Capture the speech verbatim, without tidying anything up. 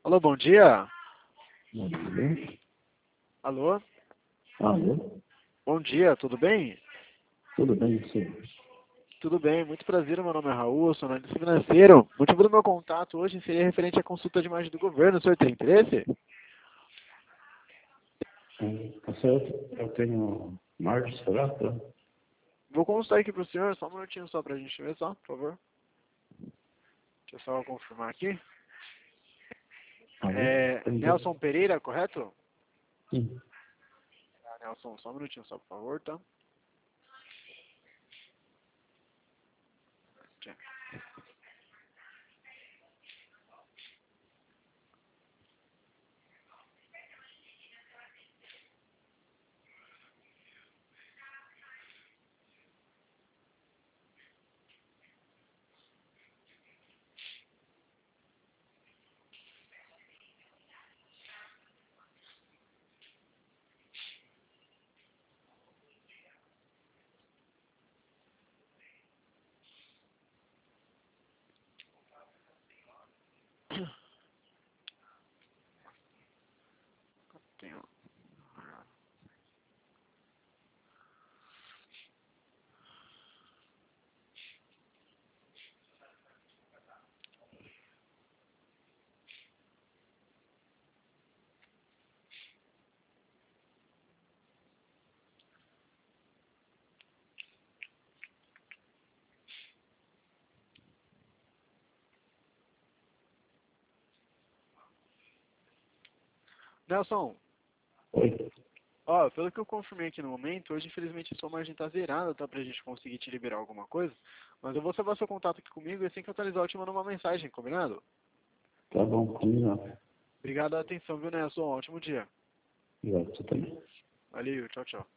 Alô, bom dia. Bom dia. Alô? Alô? Bom dia, tudo bem? Tudo bem, você? Tudo bem, muito prazer, meu nome é Raul, eu sou analista financeiro. O motivo do meu contato hoje seria referente à consulta de imagem do governo. O senhor tem interesse? Hum, Tá certo? Eu tenho Marcos Serata. Vou consultar aqui para o senhor, só um minutinho só para a gente ver só, por favor. Deixa eu só confirmar aqui. Alô? É, Tem Nelson Pereira, correto? Sim. Ah, Nelson, só um minutinho só, por favor, tá? Aqui. Tem, ó. Nelson, Oi. ó, pelo que eu confirmei aqui no momento, hoje infelizmente a sua margem tá zerada, tá? Pra gente conseguir te liberar alguma coisa. Mas eu vou salvar seu contato aqui comigo e assim que eu atualizar eu te mando uma mensagem, combinado? Tá bom, combinado. Obrigado pela atenção, viu, Nelson? Ótimo dia. Obrigado, você também. Valeu, tchau, tchau.